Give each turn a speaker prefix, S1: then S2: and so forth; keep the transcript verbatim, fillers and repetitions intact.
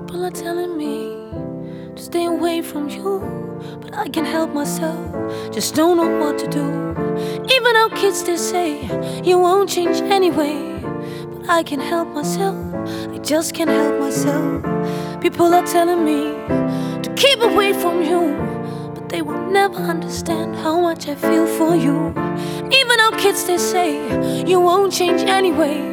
S1: People are telling me to stay away from you, but I can't help myself, just don't know what to do. Even our kids, they say you won't change anyway, but I can't help myself, I just can't help myself. People are telling me to keep away from you, but they will never understand how much I feel for you. Even our kids, they say you won't change anyway,